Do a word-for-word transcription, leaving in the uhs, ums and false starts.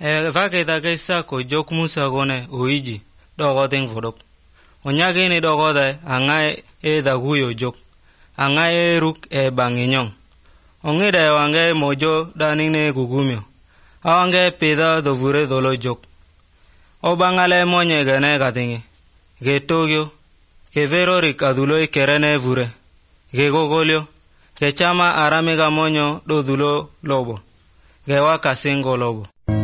E vake da gaisa ko jok musa gone uiji dogo ting vodok. Onyagi ni dogo da angai e da guyo jok. Angai e ruk e banginyong. Ongi da wange mojo daning ne gugumyo. Awange pida do vure dolo jok. O bangale monye gane gatingi. Ge togyo. Ge vero rik aduloi kerene vure. Ge gogolyo. Ge chama aramiga monyo do dulo lobo. Ge wakasingo lobo.